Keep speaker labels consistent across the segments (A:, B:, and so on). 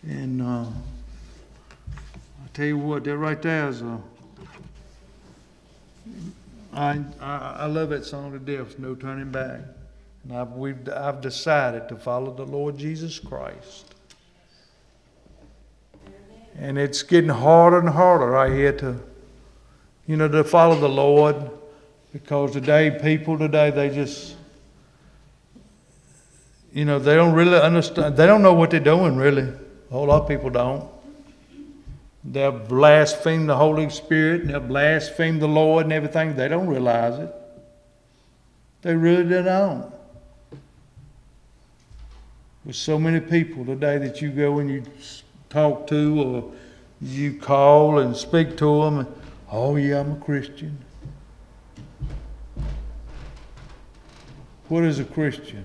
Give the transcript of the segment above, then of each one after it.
A: And I tell you what, that right there is I love that song to death, No Turning Back. And I've decided to follow the Lord Jesus Christ. And it's getting harder and harder right here to follow the Lord. Because people today, they just, they don't really understand. They don't know what they're doing, really. A whole lot of people don't. They'll blaspheme the Holy Spirit and they'll blaspheme the Lord and everything. They don't realize it. They really don't. There's so many people today that you go and you talk to or you call and speak to them. And, oh yeah, I'm a Christian. What is a Christian?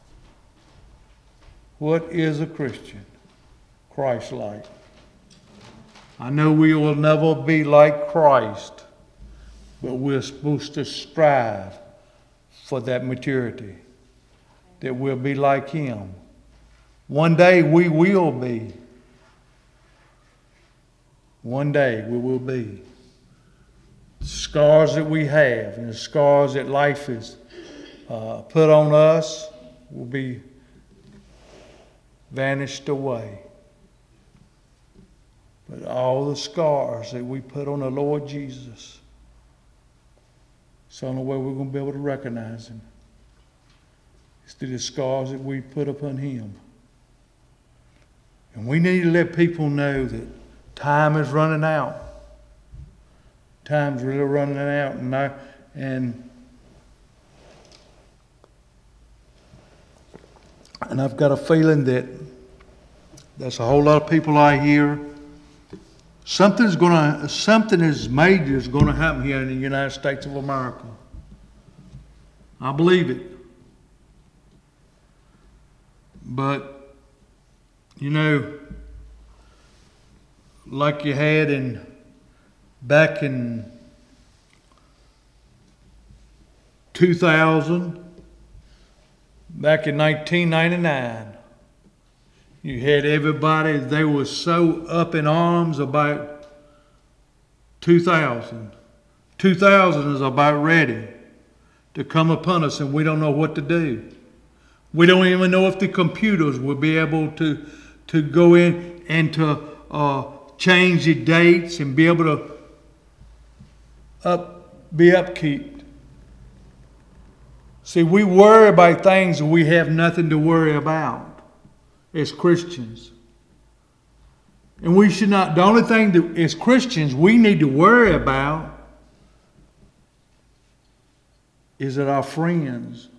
A: What is a Christian? Christ-like. I know we will never be like Christ, but we're supposed to strive for that maturity, that we'll be like Him. One day we will be. One day we will be. The scars that we have and the scars that life has put on us will be vanished away. But all the scars that we put on the Lord Jesus, it's the only way we're going to be able to recognize Him. It's through the scars that we put upon Him. And we need to let people know that time is running out. Time's really running out. And I've got a feeling that there's a whole lot of people out here. Something is major is going to happen here in the United States of America. I believe it. But, like you had back in 2000, back in 1999, you had everybody, they were so up in arms about 2000. 2000 is about ready to come upon us and we don't know what to do. We don't even know if the computers will be able to go in and to change the dates and be able to be upkeep. See, we worry about things we have nothing to worry about as Christians. And we should not, the only thing that as Christians we need to worry about is that our friends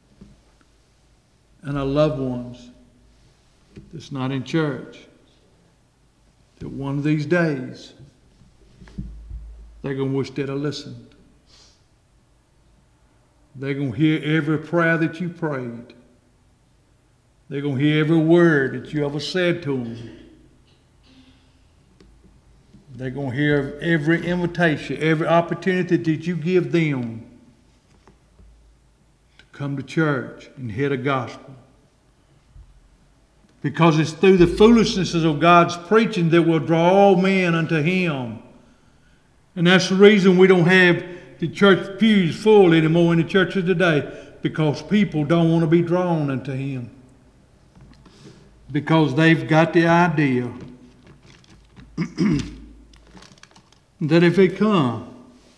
A: and our loved ones that's not in church, that one of these days they're going to wish they'd have listened. They're going to hear every prayer that you prayed. They're going to hear every word that you ever said to them. They're going to hear every invitation, every opportunity that you give them to come to church and hear the gospel. Because it's through the foolishness of God's preaching that will draw all men unto Him. And that's the reason we don't have the church pews full anymore in the churches today. Because people don't want to be drawn unto Him. Because they've got the idea that if they come,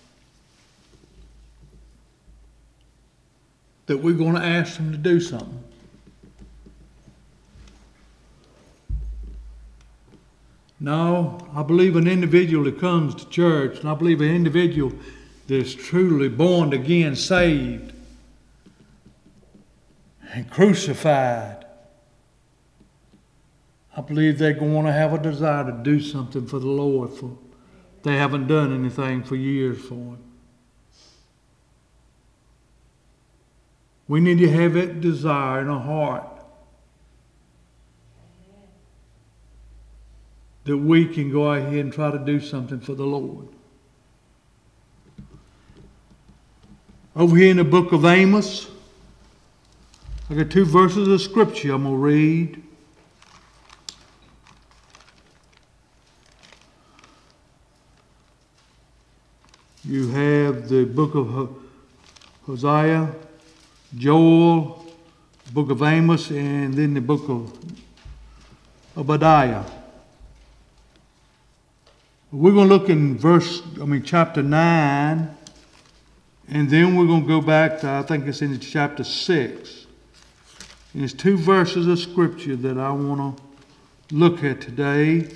A: that we're going to ask them to do something. No, I believe an individual that comes to church, and I believe an individual that is truly born again, saved, and crucified, I believe they're going to want to have a desire to do something for the Lord. For they haven't done anything for years for Him. We need to have that desire in our heart that we can go out here and try to do something for the Lord. Over here in the book of Amos, I got 2 verses of scripture I'm going to read. You have the book of Hosea, Joel, book of Amos, and then the book of Obadiah. We're going to look in chapter 9, and then we're going to go back to, I think it's in chapter 6. And it's 2 verses of scripture that I want to look at today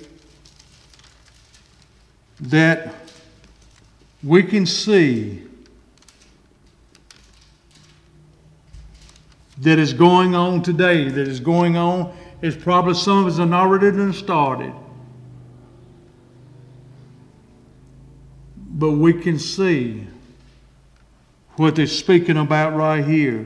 A: that we can see that is going on today, that is going on. It's probably some of us have already done started. But we can see what they're speaking about right here.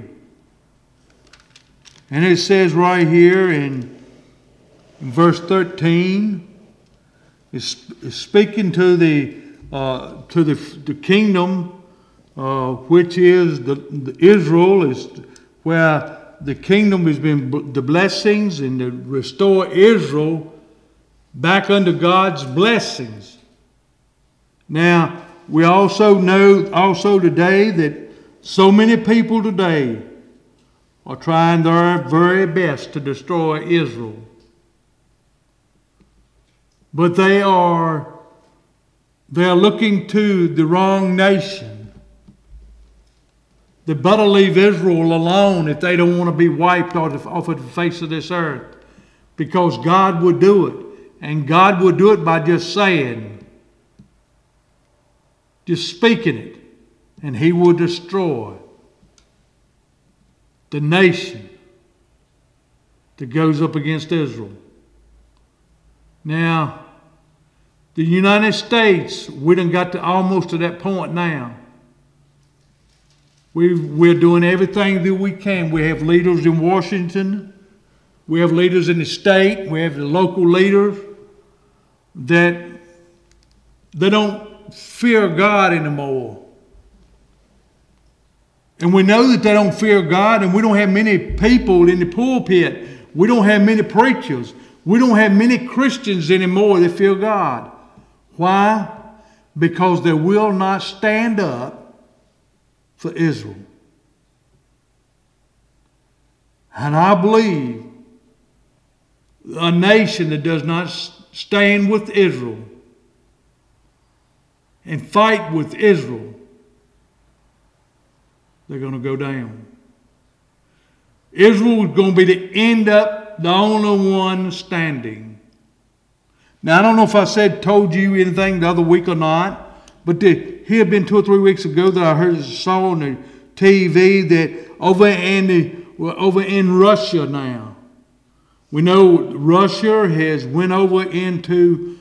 A: And it says right here in verse 13, it's speaking to the kingdom, which is the Israel, is where the kingdom has been the blessings, and to restore Israel back under God's blessings. Now, we also know today that so many people today are trying their very best to destroy Israel. But they are looking to the wrong nation. They better leave Israel alone if they don't want to be wiped off of the face of this earth. Because God would do it. And God would do it by just saying, just speaking it. And He will destroy the nation that goes up against Israel. Now, the United States, we done got almost to that point now. We're doing everything that we can. We have leaders in Washington. We have leaders in the state. We have the local leaders that they don't fear God anymore. And we know that they don't fear God, and we don't have many people in the pulpit. We don't have many preachers. We don't have many Christians anymore that fear God. Why? Because they will not stand up for Israel. And I believe a nation that does not stand with Israel and fight with Israel, they're going to go down. Israel is going to be the only one standing. Now, I don't know if I told you anything the other week or not, but here had been 2 or 3 weeks ago that I saw on the TV that over in Russia now. We know Russia has went over into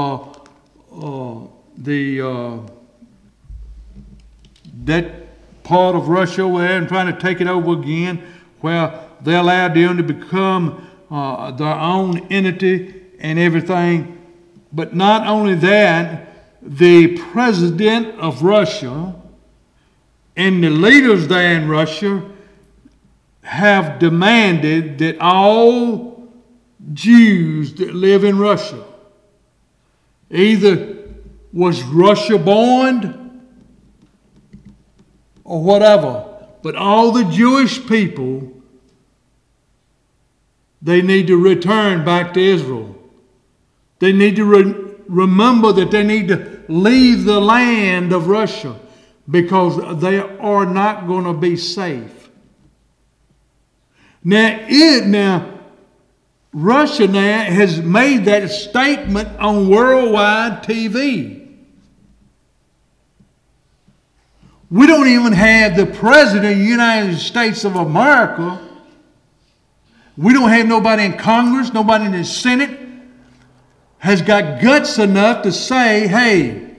A: that part of Russia over there and trying to take it over again, where they allowed them to become their own entity and everything. But not only that, the president of Russia and the leaders there in Russia have demanded that all Jews that live in Russia either was Russia born or whatever, but all the Jewish people, they need to return back to Israel. They need to remember that they need to leave the land of Russia because they are not going to be safe. Now, Russia now has made that statement on worldwide TV. We don't even have the President of the United States of America. We don't have nobody in Congress, nobody in the Senate has got guts enough to say, hey,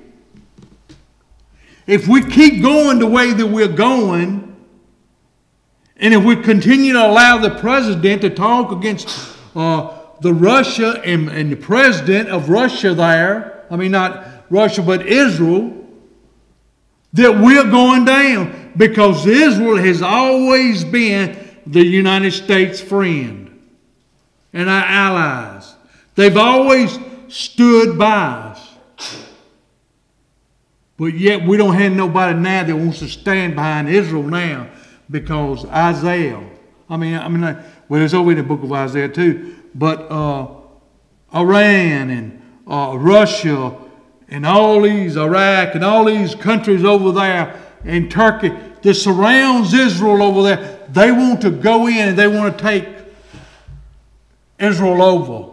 A: if we keep going the way that we're going, and if we continue to allow the president to talk against the Russia and the president of Russia there, I mean not Russia but Israel, that we're going down, because Israel has always been the United States' friend and our allies. They've always stood by us. But yet we don't have nobody now that wants to stand behind Israel now, because Isaiah, well, it's over in the book of Isaiah too, but Iran and Russia and all these, Iraq and all these countries over there, and Turkey that surrounds Israel over there, they want to go in and they want to take Israel over.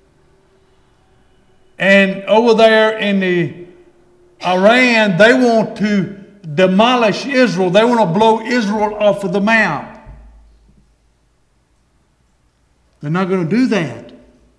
A: And over there in the Iran, they want to demolish Israel. They want to blow Israel off of the map. They're not going to do that.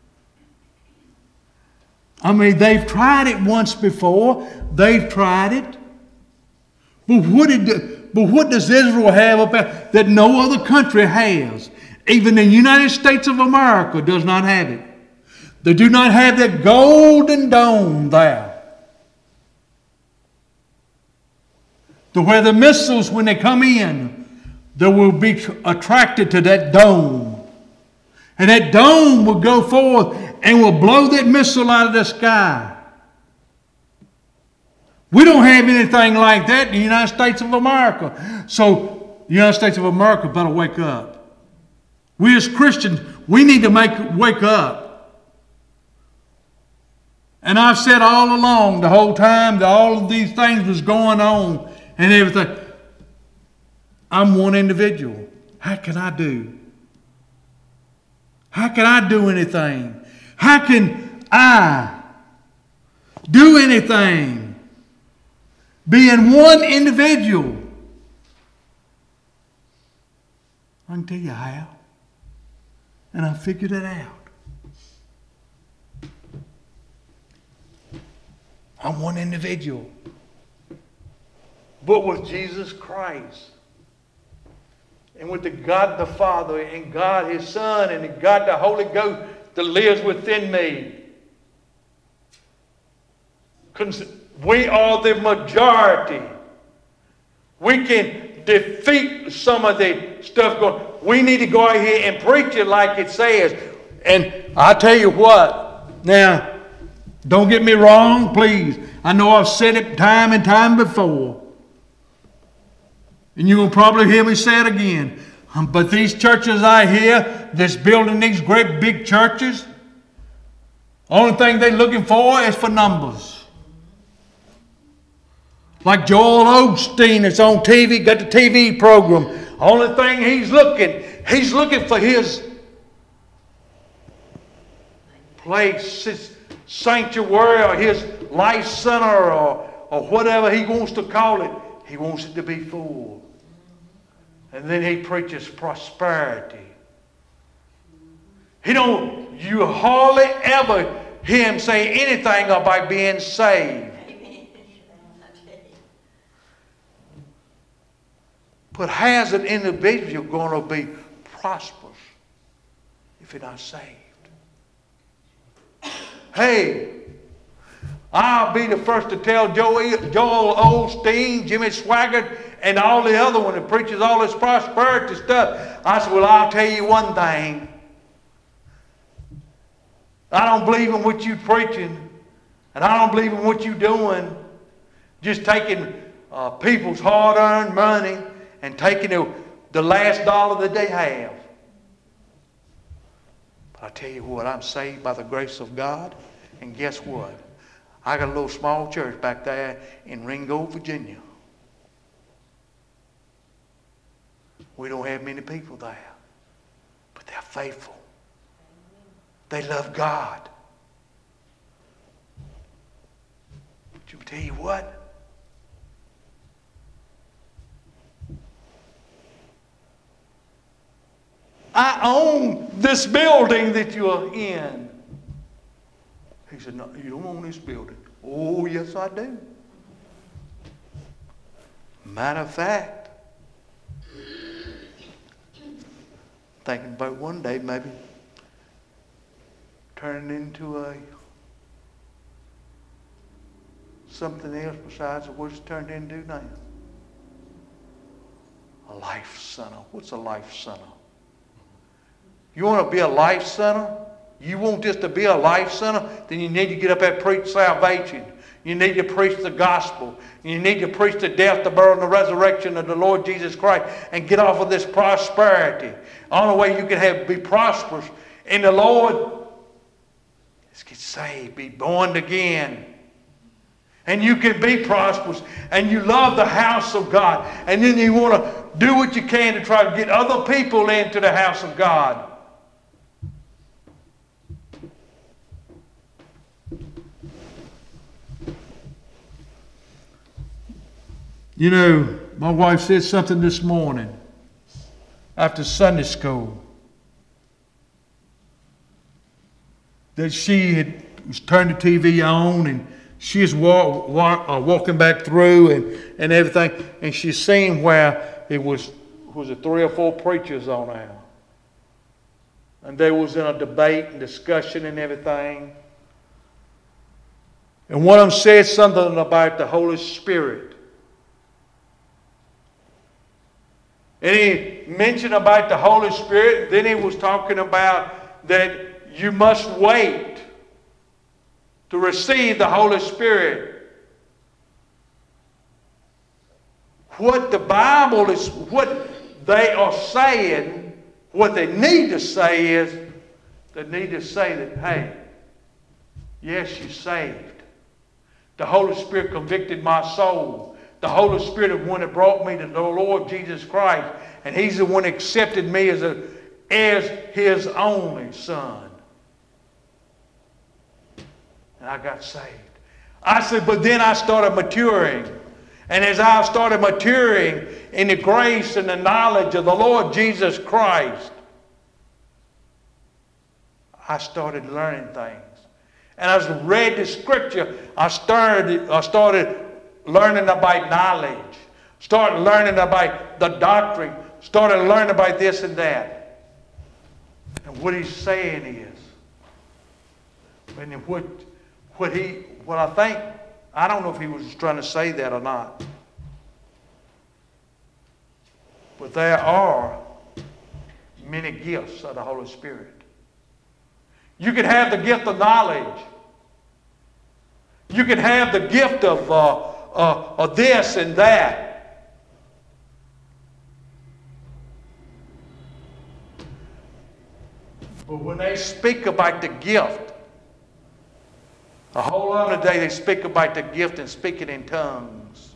A: They've tried it once before. They've tried it. But what does Israel have up there that no other country has? Even the United States of America does not have it. They do not have that golden dome there. To where the missiles, when they come in, they will be attracted to that dome. And that dome will go forth and will blow that missile out of the sky. We don't have anything like that in the United States of America. So the United States of America better wake up. We as Christians, we need to wake up. And I've said all along, the whole time that all of these things was going on and everything, I'm one individual. How can I do? How can I do anything? How can I do anything? Being one individual. I can tell you how. And I figured it out. I'm one individual. But with Jesus Christ, and with the God the Father, and God His Son, and the God the Holy Ghost that lives within me, we are the majority. We can defeat some of the stuff going. We need to go out here and preach it like it says. And I tell you what, now, don't get me wrong, please. I know I've said it time and time before. And you will probably hear me say it again. But these churches I hear that's building these great big churches, only thing they're looking for is for numbers. Like Joel Osteen that's on TV, got the TV program. Only thing he's looking for his place, his sanctuary, or his life center, or whatever he wants to call it. He wants it to be full. And then he preaches prosperity. You hardly ever hear him say anything about being saved. But how's an individual going to be prosperous if you're not saved? Hey, I'll be the first to tell Joel Osteen, Jimmy Swaggart, and all the other one that preaches all this prosperity stuff. I said, well, I'll tell you one thing. I don't believe in what you're preaching, and I don't believe in what you're doing. Just taking people's hard-earned money and taking the last dollar that they have. But I tell you what, I'm saved by the grace of God. And guess what? I got a little small church back there in Ringgold, Virginia. We don't have many people there. But they're faithful. They love God. But you tell you what? I own this building that you're in. He said, no, you don't own this building. Oh, yes, I do. Matter of fact, thinking about one day maybe turning into something else besides what it's turned into now. A life center. What's a life center? You want to be a life center? You want this to be a life center? Then you need to get up and preach salvation. You You need to preach the gospel. You need to preach the death, the burial, and the resurrection of the Lord Jesus Christ and get off of this prosperity. The only way you can be prosperous in the Lord is get saved, be born again. And you can be prosperous and you love the house of God. And then you want to do what you can to try to get other people into the house of God. You know, my wife said something this morning after Sunday school that she was turned the TV on and she was walking back through and everything, and she seen where it was 3 or 4 preachers on there. And they was in a debate and discussion and everything. And one of them said something about the Holy Spirit. And he mentioned about the Holy Spirit. Then he was talking about that you must wait to receive the Holy Spirit. What the Bible is, what they are saying, what they need to say is, they need to say that, hey, yes, you're saved. The Holy Spirit convicted my soul. The Holy Spirit is the one that brought me to the Lord Jesus Christ. And He's the one that accepted me as His only Son. And I got saved. I said, but then I started maturing. And as I started maturing in the grace and the knowledge of the Lord Jesus Christ, I started learning things. And as I read the scripture, I started learning about knowledge. Started learning about the doctrine. Started learning about this and that. And what he's saying is, and what I think, I don't know if he was trying to say that or not. But there are many gifts of the Holy Spirit. You can have the gift of knowledge. You can have the gift of this and that. But when they speak about the gift, a whole lot of day they speak about the gift and speaking in tongues.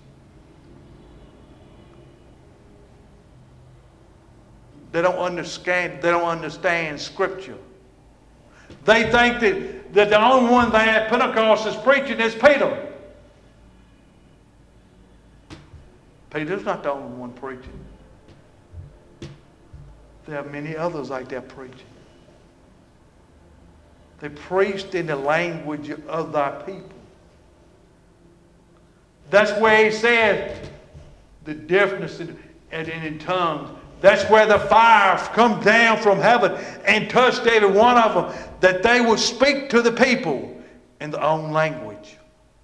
A: They don't understand Scripture. They think that the only one they at Pentecost is preaching is Peter. Peter's not the only one preaching. There are many others like that preaching. They preached in the language of thy people. That's where he said the deafness and in tongues. That's where the fire come down from heaven and touched every one of them, that they would speak to the people in their own language.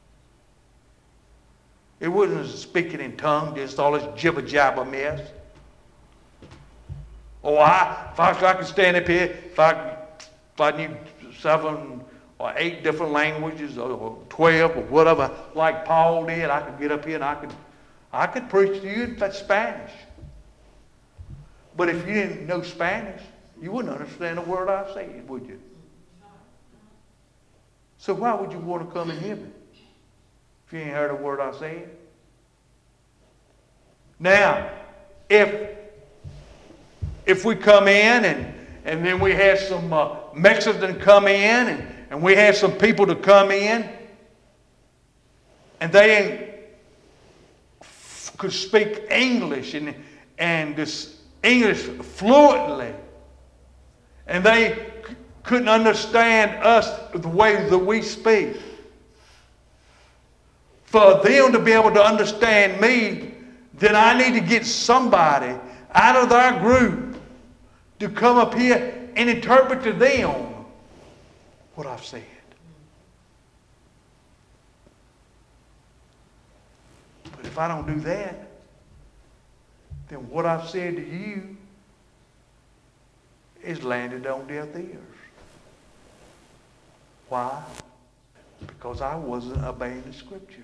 A: It wasn't speaking in tongues, just all this jibber-jabber mess. Oh, if I could stand up here, if I knew 7 or 8 different languages, or 12 or whatever, like Paul did, I could get up here and I could preach to you in Spanish. But if you didn't know Spanish, you wouldn't understand a word I said, would you? So why would you want to come and hear me if you ain't heard a word I said? Now, if we come in and then we had some Mexicans come in and we had some people to come in and they could speak English and this English fluently, and they couldn't understand us the way that we speak. For them to be able to understand me, then I need to get somebody out of their group to come up here and interpret to them what I've said. But if I don't do that, then what I've said to you is landed on deaf ears. Why? Because I wasn't obeying the Scripture.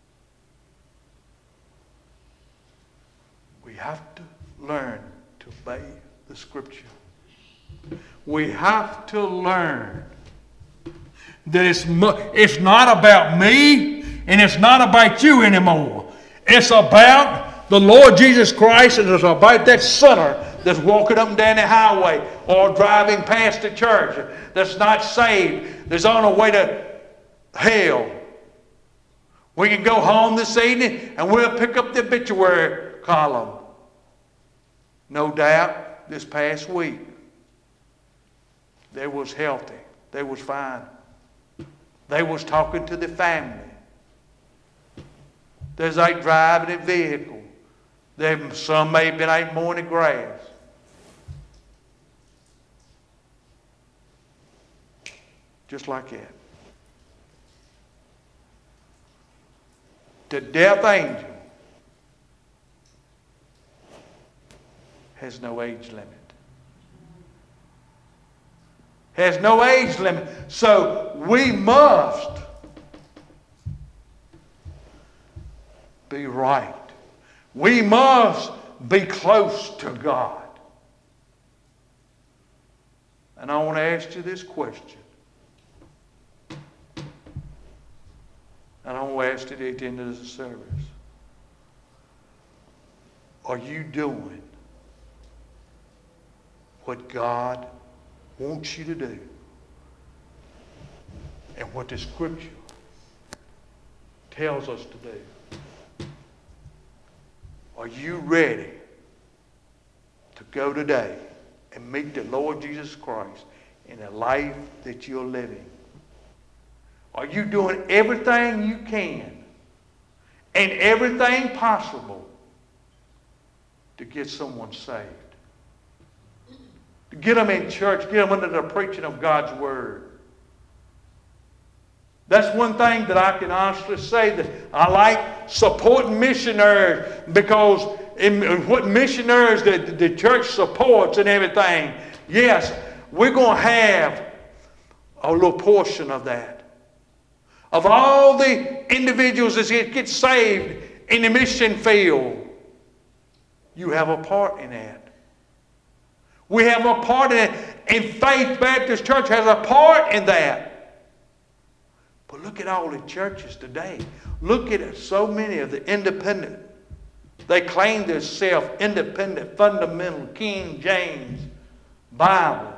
A: We have to learn to obey the Scripture. We have to learn that it's not about me and it's not about you anymore. It's about the Lord Jesus Christ, and it's about that sinner that's walking up and down the highway or driving past the church that's not saved, that's on the way to hell. We can go home this evening and we'll pick up the obituary column. No doubt this past week they was healthy. They was fine. They was talking to the family. There's like driving a vehicle. Some may have been out mowing the grass. Just like that. The death angel has no age limit. Has no age limit. So we must be right. We must be close to God. And I want to ask you this question. And I want to ask it at the end of the service. Are you doing what God wants you to do and what the Scripture tells us to do? Are you ready to go today and meet the Lord Jesus Christ in the life that you're living? Are you doing everything you can and everything possible to get someone saved? To get them in church, get them under the preaching of God's Word. That's one thing that I can honestly say, that I like supporting missionaries, because in what missionaries the church supports and everything, yes, we're going to have a little portion of that. Of all the individuals that get saved in the mission field, you have a part in that. We have a part in it. And Faith Baptist Church has a part in that. But look at all the churches today. Look at so many of the independent. They claim themselves independent, fundamental, King James, Bible.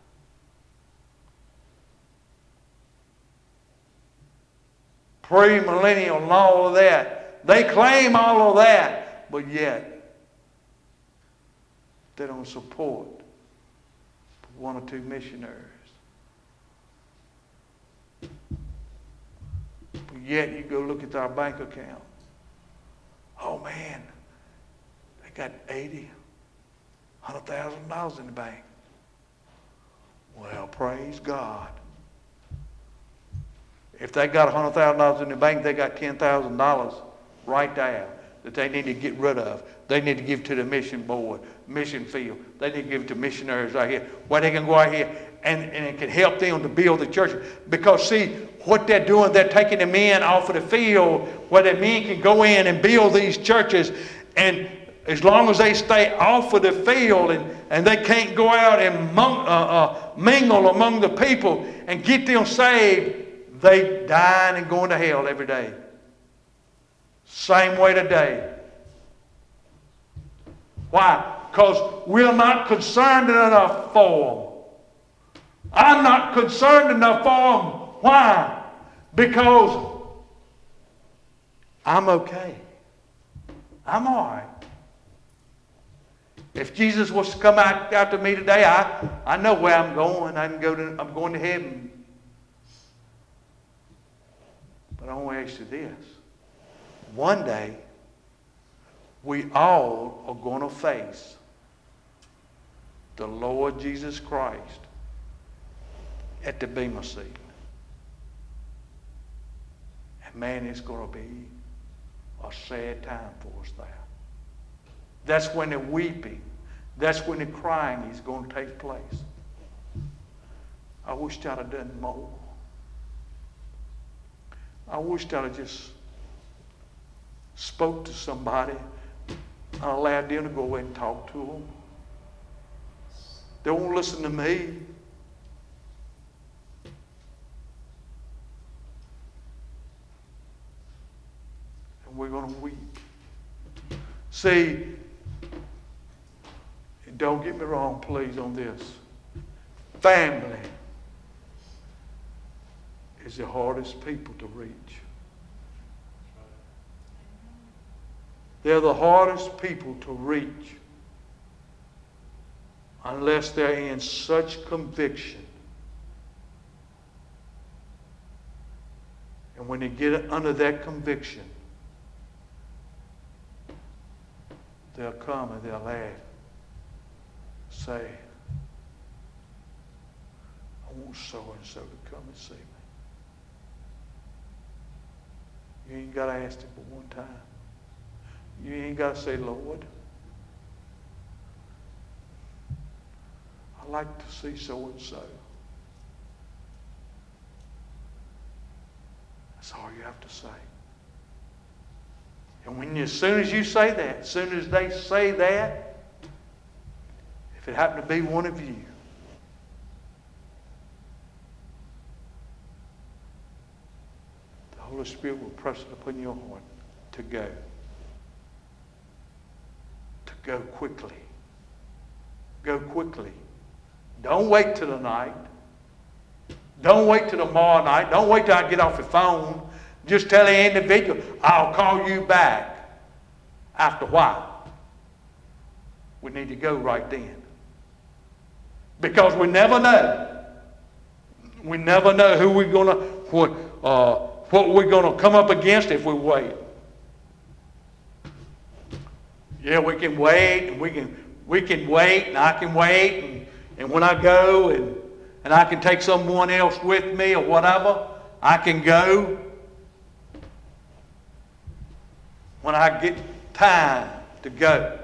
A: Pre-millennial and all of that. They claim all of that, but yet they don't support one or two missionaries. But yet you go look at our bank account. Oh man, they got $100,000 in the bank. Well, praise God. If they got $100,000 in the bank, they got $10,000 right there that they need to get rid of. They need to give to the mission board, mission field. They need to give to missionaries right here, where they can go out here and it can help them to build the church. Because see, what they're doing, they're taking the men off of the field where the men can go in and build these churches. And as long as they stay off of the field and they can't go out and mingle among the people and get them saved, they dying and going to hell every day. Same way today. Why? Because we're not concerned enough for them. I'm not concerned enough for them. Why? Because I'm okay. I'm all right. If Jesus was to come out after me today, I know where I'm going. I'm going to heaven. But I want to ask you this. One day, we all are going to face the Lord Jesus Christ at the Bema seat. And man, it's going to be a sad time for us there. That's when the weeping, that's when the crying is going to take place. I wish I'd have done more. I wished I'd have just spoke to somebody and allowed them to go away and talk to them. They won't listen to me. And we're going to weep. See, don't get me wrong, please, on this. Family is the hardest people to reach. They're the hardest people to reach unless they're in such conviction. And when they get under that conviction, they'll come and they'll laugh. Say, I want so-and-so to come and see me. You ain't got to ask him but one time. You ain't got to say, Lord, I'd like to see so-and-so. That's all you have to say. And as soon as you say that, as soon as they say that, if it happened to be one of you, the Holy Spirit will press it upon your heart to go. To go quickly. Go quickly. Don't wait till the night. Don't wait till tomorrow night. Don't wait till I get off the phone. Just tell the individual, I'll call you back after a while. We need to go right then. Because we never know. We never know who we're going to, what we're going to come up against if we wait. Yeah, we can wait, and we can wait, and I can wait, and when I go, and I can take someone else with me or whatever, I can go when I get time to go.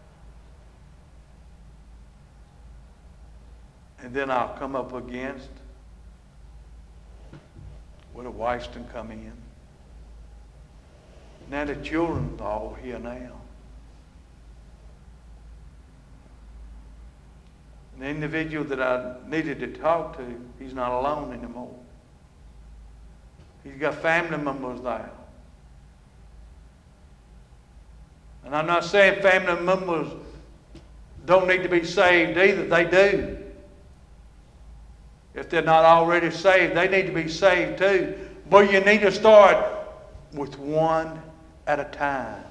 A: And then I'll come up against where the wife's done come in. Now the children are all here now. The individual that I needed to talk to, he's not alone anymore. He's got family members there. And I'm not saying family members don't need to be saved either. They do. If they're not already saved, they need to be saved too. But you need to start with one at a time.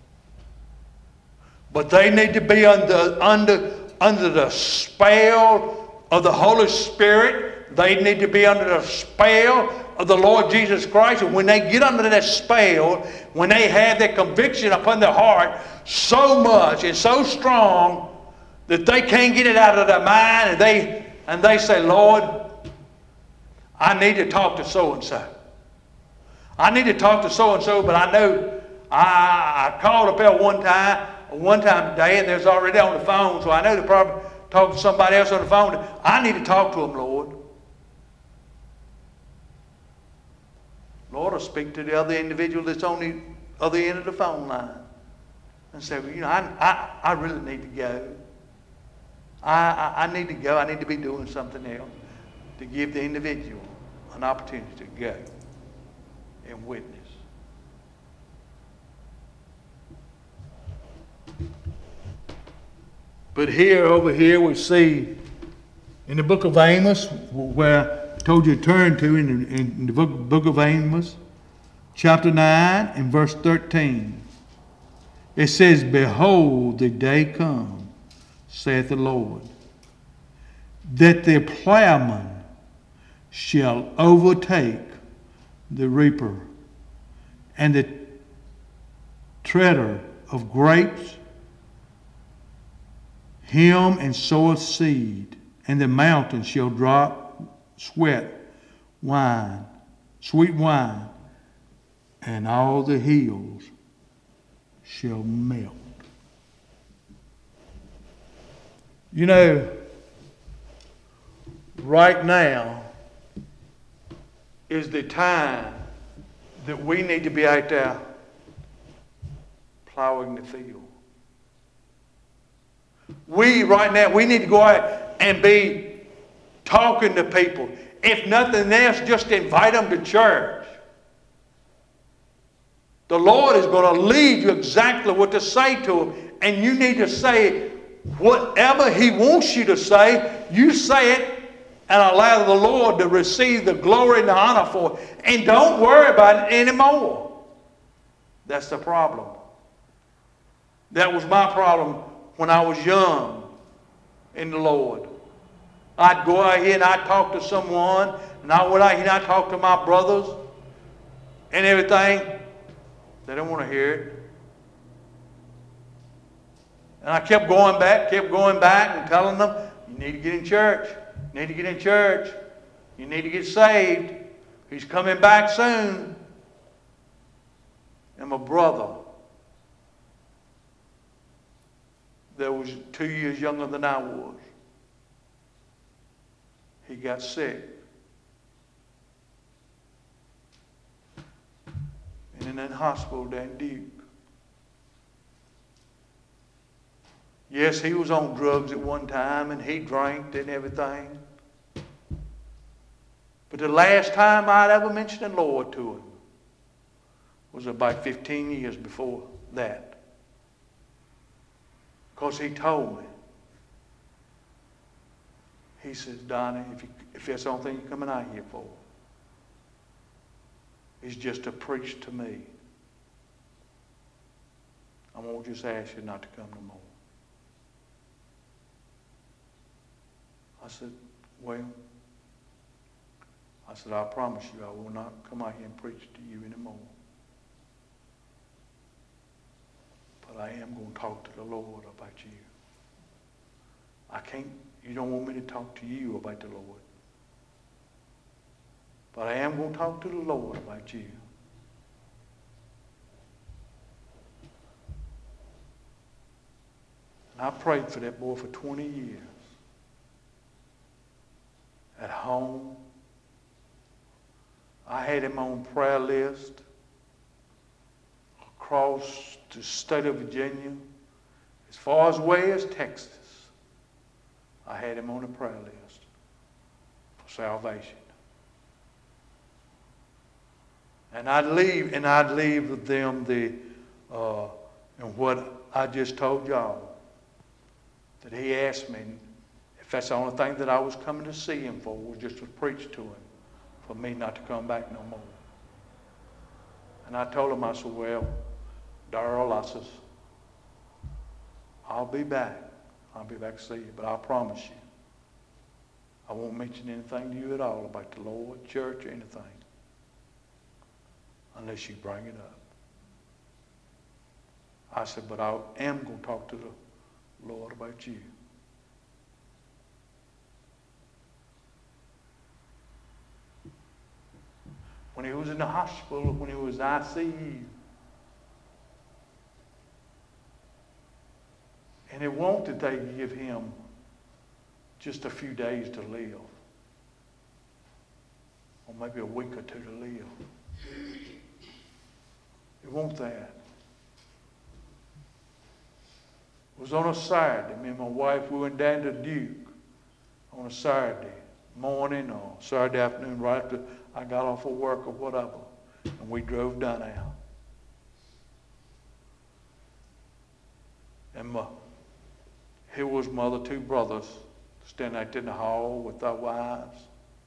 A: But they need to be under the spell of the Holy Spirit. They need to be under the spell of the Lord Jesus Christ. And when they get under that spell, when they have that conviction upon their heart so much and so strong that they can't get it out of their mind, and they say, Lord, I need to talk to so-and-so. I need to talk to so-and-so, but I know I called up there one time today, and there's already on the phone, so I know to probably talk to somebody else on the phone. I need to talk to them, Lord. Lord, I'll speak to the other individual that's on the other end of the phone line and say, well, I really need to go. I need to go. I need to be doing something else to give the individual an opportunity to go and witness. But over here we see in the book of Amos, where I told you to turn to in the book of Amos, chapter 9 and verse 13. It says, Behold, the day come, saith the Lord, that the plowman shall overtake the reaper, and the treader of grapes him and soweth seed, and the mountain shall drop sweet wine, and all the hills shall melt. You know, right now is the time that we need to be out there plowing the field. Right now, we need to go out and be talking to people. If nothing else, just invite them to church. The Lord is going to lead you exactly what to say to them. And you need to say whatever He wants you to say. You say it and allow the Lord to receive the glory and the honor for it. And don't worry about it anymore. That's the problem. That was my problem when I was young in the Lord. I'd go out here and I'd talk to someone, and I went out here and I'd talk to my brothers and everything. They didn't want to hear it. And I kept going back and telling them, you need to get in church. You need to get in church. You need to get saved. He's coming back soon. And my brother, that was 2 years younger than I was, he got sick. And in that hospital down in Duke. Yes, he was on drugs at one time and he drank and everything. But the last time I'd ever mentioned the Lord to him was about 15 years before that. Because he told me. He says, Donnie, if that's the only thing you're coming out here for, is just to preach to me, I'm going to just ask you not to come no more. I said, well, I promise you I will not come out here and preach to you anymore. But I am going to talk to the Lord about you. You don't want me to talk to you about the Lord. But I am going to talk to the Lord about you. And I prayed for that boy for 20 years. At home. I had him on prayer list across the state of Virginia, as far away as Texas. I had him on a prayer list for salvation. And I'd leave with them and what I just told y'all. That he asked me if that's the only thing that I was coming to see him for, was just to preach to him, for me not to come back no more. And I told him, I said, well, Darrell, I says, I'll be back. I'll be back to see you, but I promise you, I won't mention anything to you at all about the Lord, church, or anything, unless you bring it up. I said, but I am going to talk to the Lord about you. When he was in the hospital, when he was in ICU, and it wanted they give him just a few days to live, or maybe a week or two to live. It won't that. It was on a Saturday. Me and my wife, we went down to Duke on a Saturday morning or Saturday afternoon right after I got off of work or whatever. And we drove down there. And here was my other two brothers standing out in the hall with their wives,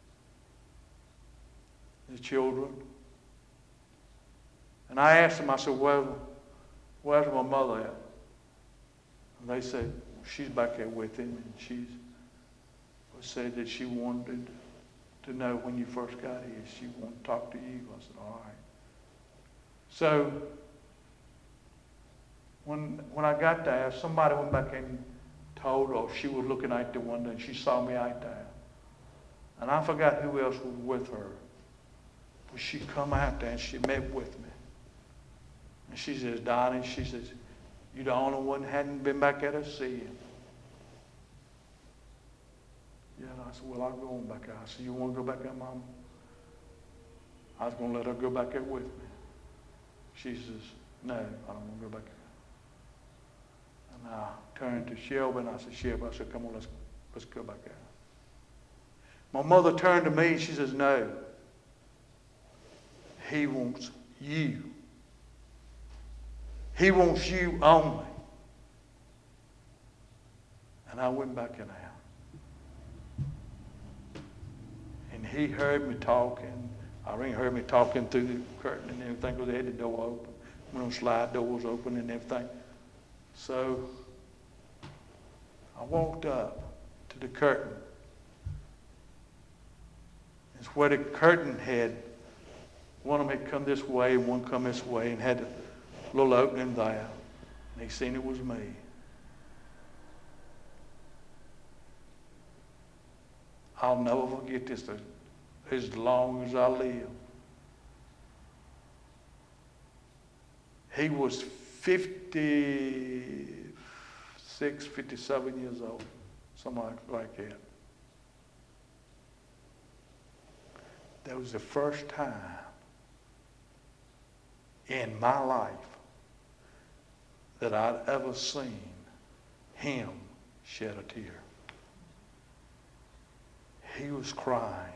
A: the children. And I asked them, I said, well, where's my mother at? And they said, she's back there with him, and she said that she wanted to know when you first got here. She wanted to talk to you. I said, all right. So when I got there, somebody went back and told her she was looking out the window and she saw me out there. And I forgot who else was with her. But she come out there and she met with me. And she says, Donnie, she says, you're the only one that hadn't been back at us seeing. Yeah, and I said, well, I'll go on back out. I said, you want to go back there, Mama? I was going to let her go back there with me. She says, no, I don't want to go back there. And I turned to Shelby and I said, Shelby, I said, come on, let's go back there. My mother turned to me and she says, no. He wants you. He wants you only. And I went back in there. And he heard me talking. Irene heard me talking through the curtain and everything because they had the door open. One of those slide doors open and everything. So I walked up to the curtain. It's where the curtain had, one of them had come this way and one come this way and had a little opening there. And he seen it was me. I'll never forget this as long as I live. He was 56, 57 years old, something like that. That was the first time in my life that I'd ever seen him shed a tear. He was crying.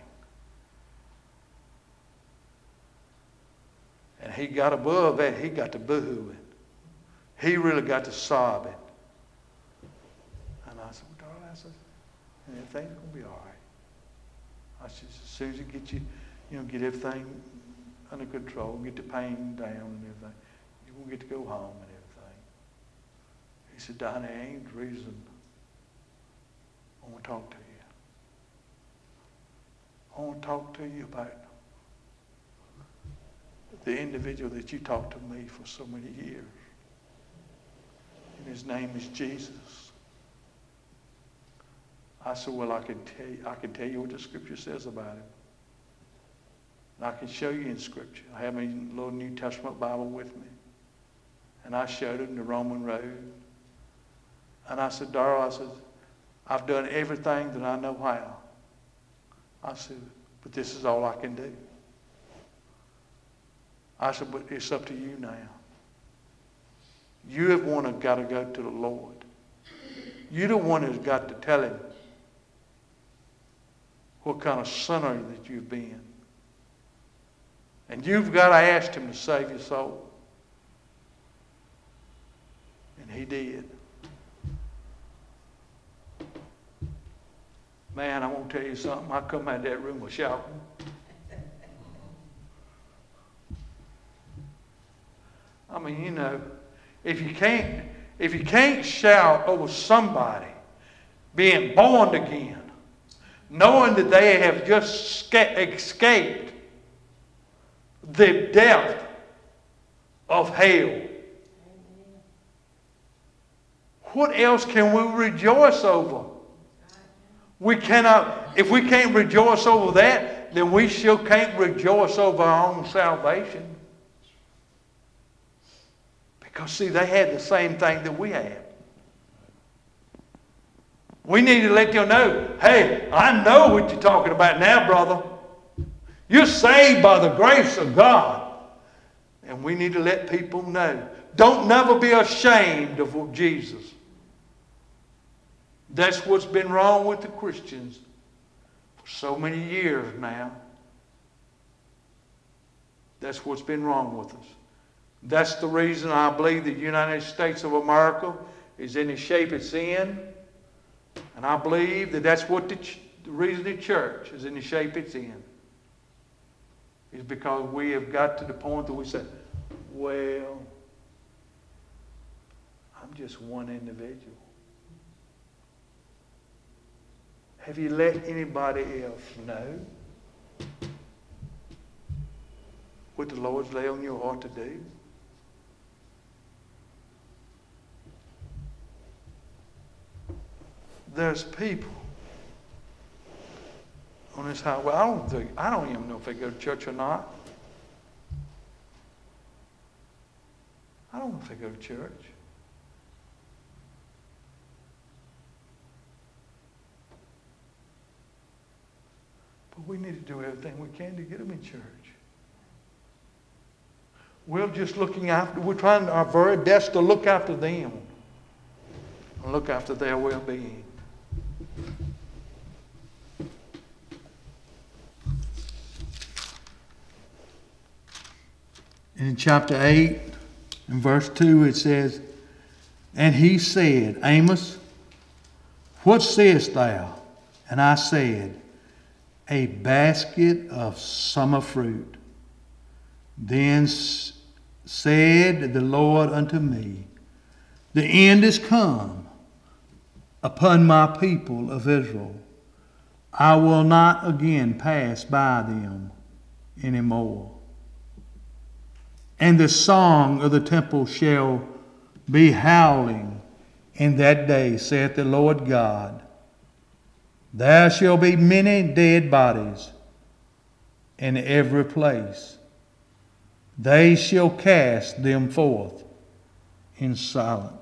A: And he got above that. He got to boo-hooing. He really got to sobbing. And I said, well, darling, I said, everything's going to be all right. I said, as soon as you get get everything under control, get the pain down and everything, you're going to get to go home and everything. He said, Donnie, ain't the reason I want to talk to you. I want to talk to you about the individual that you talked to me for so many years. And his name is Jesus. I said, well, I can tell you what the scripture says about him. And I can show you in scripture. I have my little New Testament Bible with me. And I showed him the Roman road. And I said, Darrell, I said, I've done everything that I know how. I said, but this is all I can do. I said, but it's up to you now. You have one that's got to go to the Lord. You're the one who's got to tell him what kind of sinner that you've been. And you've got to ask him to save your soul. And he did. Man, I want to tell you something. I come out of that room with shouting. I mean, if you can't shout over somebody being born again, knowing that they have just escaped the depth of hell, what else can we rejoice over? We cannot, if we can't rejoice over that, then we sure can't rejoice over our own salvation. Because, see, they had the same thing that we had. We need to let them know, hey, I know what you're talking about now, brother. You're saved by the grace of God. And we need to let people know. Don't never be ashamed of Jesus. That's what's been wrong with the Christians for so many years now. That's what's been wrong with us. That's the reason I believe the United States of America is in the shape it's in. And I believe that that's what the reason the church is in the shape it's in. Is because we have got to the point that we say, well, I'm just one individual. Have you let anybody else know what the Lord's laid on your heart to do? There's people on this highway. I don't even know if they go to church or not. I don't know if they go to church. But we need to do everything we can to get them in church. we're just looking after, we're trying our very best to look after them and look after their well-being. In chapter 8 and verse 2 it says, "And he said, Amos, what sayest thou? And I said, a basket of summer fruit. Then said the Lord unto me, the end is come upon my people of Israel. I will not again pass by them anymore. And the song of the temple shall be howling in that day, saith the Lord God. There shall be many dead bodies in every place. They shall cast them forth in silence."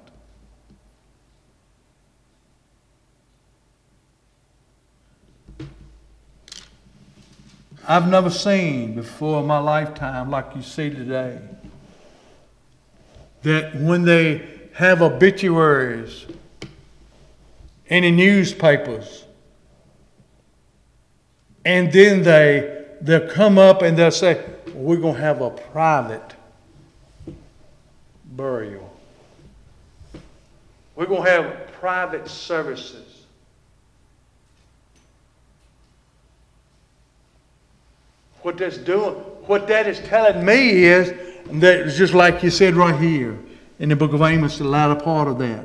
A: I've never seen before in my lifetime, like you see today, that when they have obituaries in the newspapers, and then they'll come up and they'll say, we're going to have a private burial. We're going to have private services. What that's doing, what that is telling me is that it's just like you said right here in the book of Amos, the latter part of that.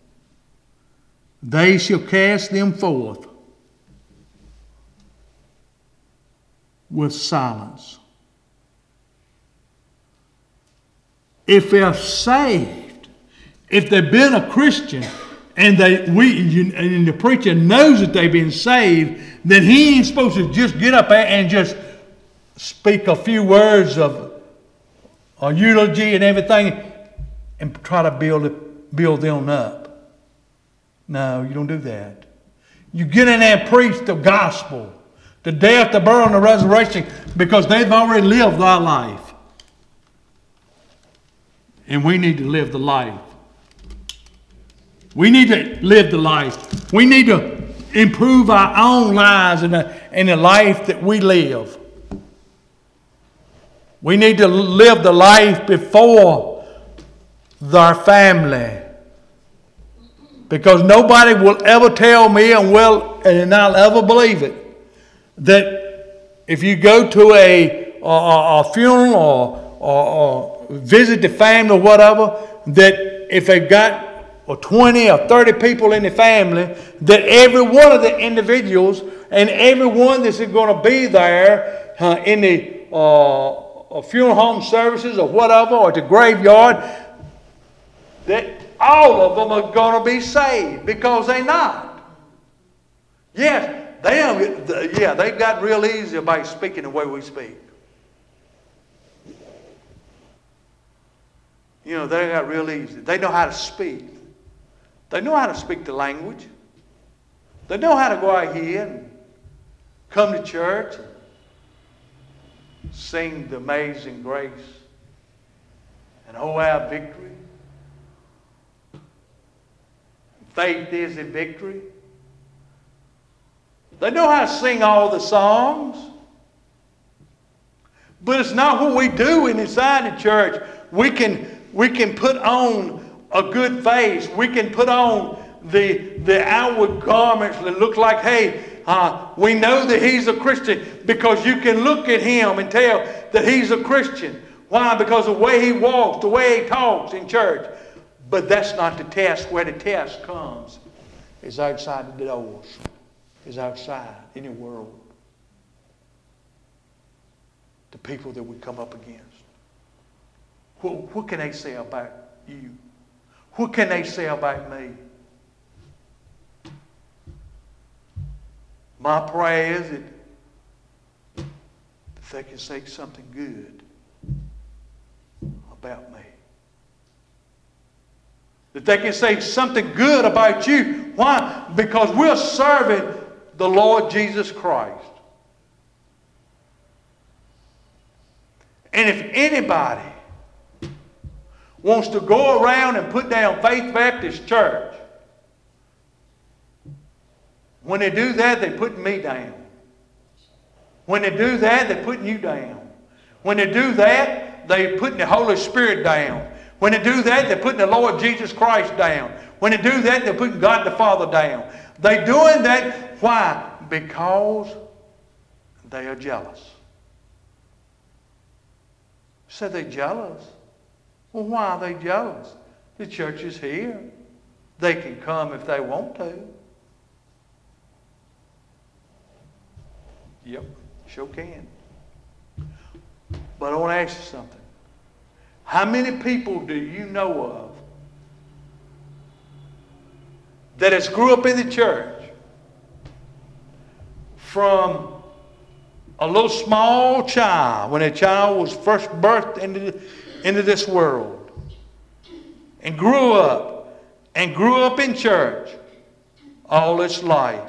A: They shall cast them forth with silence. If they're saved, if they've been a Christian, and the preacher knows that they've been saved, then he ain't supposed to just get up and just speak a few words of a eulogy and everything and try to build them up. No, you don't do that. You get in there and preach the gospel, the death, the burial, and the resurrection, because they've already lived our life. And we need to live the life. We need to live the life. We need to improve our own lives in the life that we live. We need to live the life before our family. Because nobody will ever tell me, and I'll ever believe it, that if you go to a funeral or visit the family or whatever, that if they've got 20 or 30 people in the family, that every one of the individuals and everyone that's going to be there in the funeral home services or whatever, or at the graveyard, that all of them are going to be saved, because they're not. Yes, they've got real easy about speaking the way we speak. You know, they got real easy. They know how to speak. They know how to speak the language. They know how to go out here and come to church and sing the Amazing Grace and Oh, our victory. Faith is a victory. They know how to sing all the songs. But it's not what we do inside the church. We can put on a good face. We can put on the outward garments that look like, hey, we know that he's a Christian, because you can look at him and tell that he's a Christian. Why? Because of the way he walks, the way he talks in church. But that's not the test. Where the test comes is outside the doors, is outside in the world. The people that we come up against. What can they say about you? What can they say about me? My prayer is that they can say something good about me. That they can say something good about you. Why? Because we're serving the Lord Jesus Christ. And if anybody wants to go around and put down Faith Baptist Church. When they do that, they're putting me down. When they do that, they're putting you down. When they do that, they're putting the Holy Spirit down. When they do that, they're putting the Lord Jesus Christ down. When they do that, they're putting God the Father down. They're doing that. Why? Because they are jealous. So they're jealous. Well, why are they jealous? The church is here. They can come if they want to. Yep, sure can. But I want to ask you something. How many people do you know of that has grew up in the church from a little small child, when a child was first birthed into this world, and grew up in church all its life?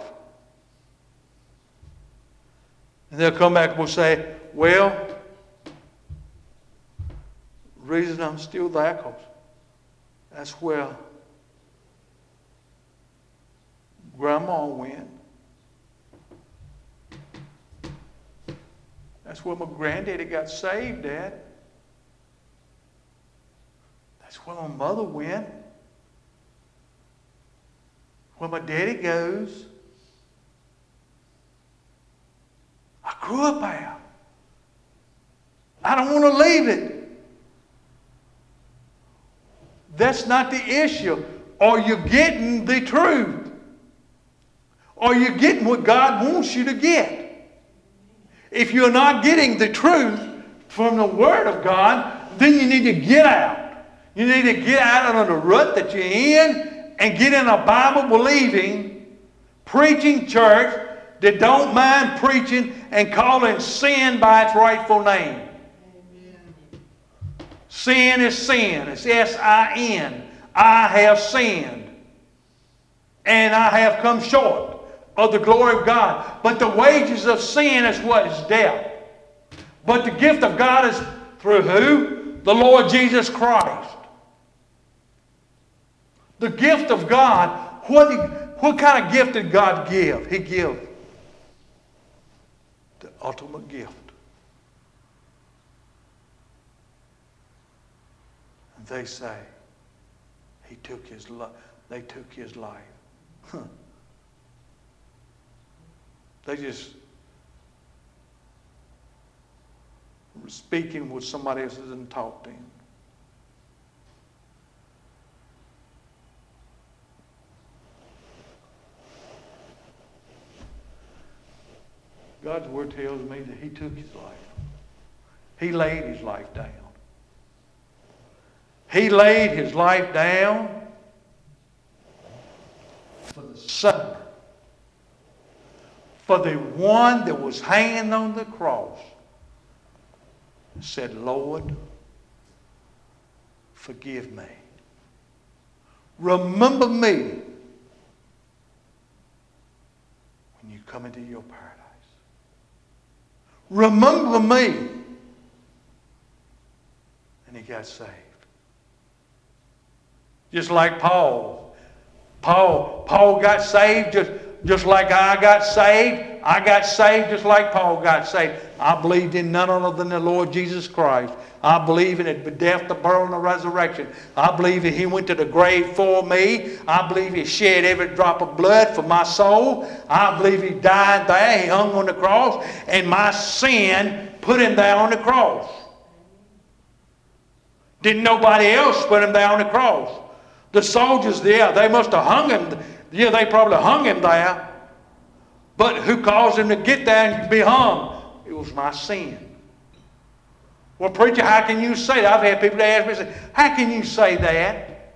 A: And they'll come back and will say, well, the reason I'm still there, because that's where Grandma went. That's where my granddaddy got saved at. That's where my mother went. Where my daddy goes. I grew up there. I don't want to leave it. That's not the issue. Are you getting the truth? Are you getting what God wants you to get? If you're not getting the truth from the Word of God, then you need to get out. You need to get out of the rut that you're in and get in a Bible-believing, preaching church that don't mind preaching and calling sin by its rightful name. Amen. Sin is sin. It's S-I-N. I have sinned. And I have come short of the glory of God. But the wages of sin is what? Is death. But the gift of God is through who? The Lord Jesus Christ. The gift of God, what kind of gift did God give? He gave the ultimate gift. And they say, He took his life. They took his life. Huh. They just were speaking with somebody else that didn't talk to him. God's Word tells me that He took His life. He laid His life down. He laid His life down for the sinner, for the one that was hanging on the cross, and said, Lord, forgive me. Remember me when you come into your paradise. Remember me. And he got saved. Just like Paul. Paul got saved just like I got saved. I got saved just like Paul got saved. I believed in none other than the Lord Jesus Christ. I believe in the death, the burial, and the resurrection. I believe that He went to the grave for me. I believe He shed every drop of blood for my soul. I believe He died there. He hung on the cross. And my sin put Him there on the cross. Didn't nobody else put Him there on the cross. The soldiers there, they must have hung Him. Yeah, they probably hung Him there. But who caused Him to get there and be hung? It was my sin. Well, preacher, how can you say that? I've had people that ask me, say, how can you say that?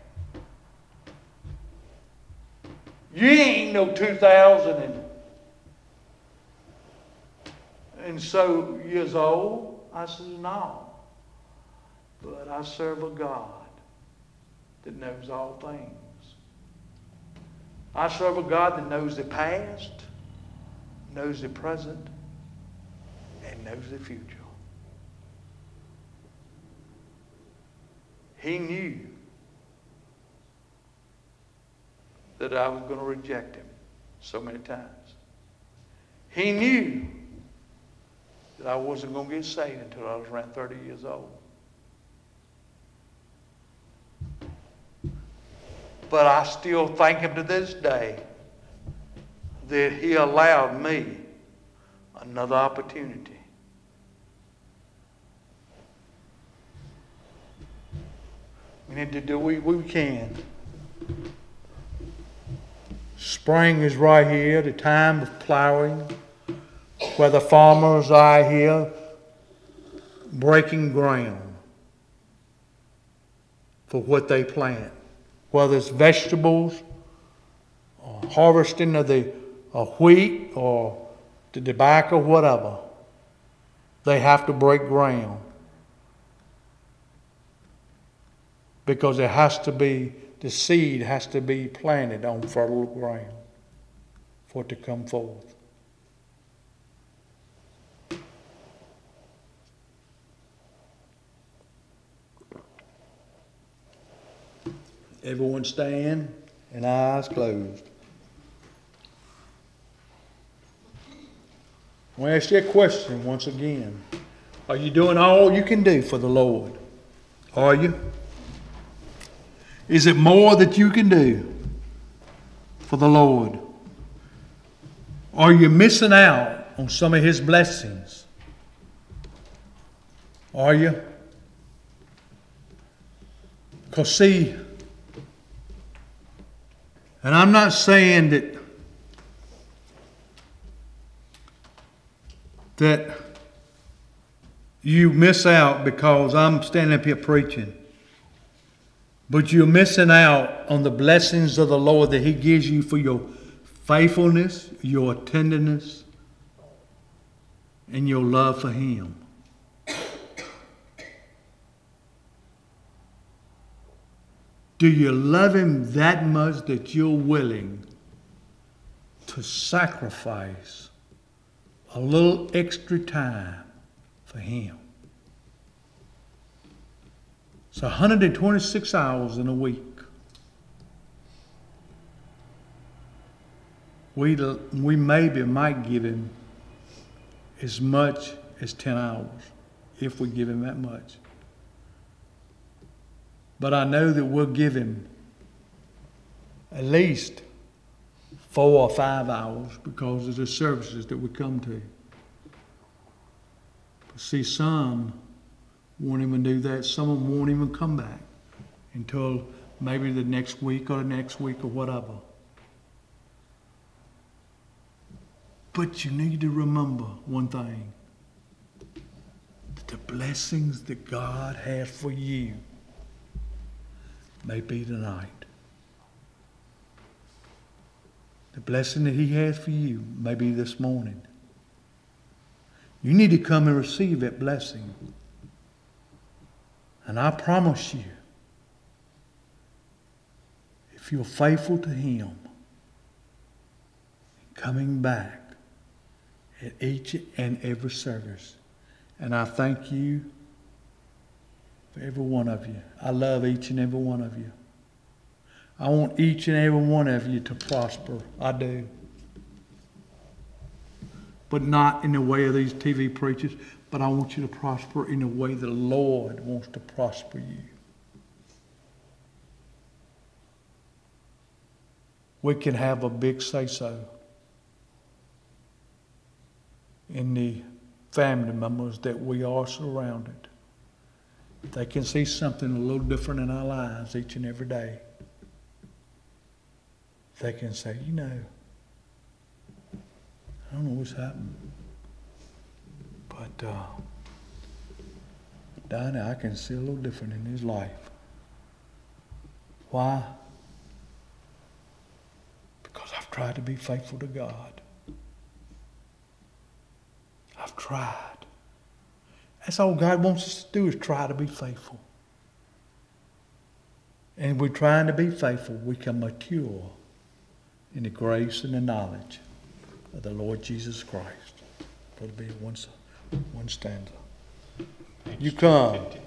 A: You ain't no 2,000 and so years old. I said, no. But I serve a God that knows all things. I serve a God that knows the past, knows the present, and knows the future. He knew that I was going to reject him so many times. He knew that I wasn't going to get saved until I was around 30 years old. But I still thank him to this day that he allowed me another opportunity. We need to do what we can. Spring is right here, the time of plowing, where the farmers are here breaking ground for what they plant. Whether it's vegetables, or harvesting of the wheat, or the tobacco, whatever, they have to break ground. Because it has to be, the seed has to be planted on fertile ground for it to come forth. Everyone stand and eyes closed. I want to ask you a question once again. Are you doing all you can do for the Lord? Are you? Is it more that you can do for the Lord? Are you missing out on some of His blessings? Are you? Because see, and I'm not saying that you miss out because I'm standing up here preaching. But you're missing out on the blessings of the Lord that He gives you for your faithfulness, your tenderness, and your love for Him. Do you love Him that much that you're willing to sacrifice a little extra time for Him? It's 126 hours in a week. We maybe might give Him as much as 10 hours, if we give Him that much. But I know that we'll give Him at least 4 or 5 hours because of the services that we come to. But see, some won't even do that. Some of them won't even come back until maybe the next week or whatever. But you need to remember one thing. That the blessings that God has for you may be tonight. The blessing that He has for you may be this morning. You need to come and receive that blessing. And I promise you, if you're faithful to Him, coming back at each and every service, and I thank you for every one of you. I love each and every one of you. I want each and every one of you to prosper. I do. But not in the way of these TV preachers. But I want you to prosper in the way the Lord wants to prosper you. We can have a big say-so in the family members that we are surrounded. They can see something a little different in our lives each and every day. They can say, I don't know what's happened. But Donnie, I can see a little different in his life. Why? Because I've tried to be faithful to God. I've tried. That's all God wants us to do is try to be faithful. And we're trying to be faithful, we can mature in the grace and the knowledge of the Lord Jesus Christ. That'll be one stanza. You come.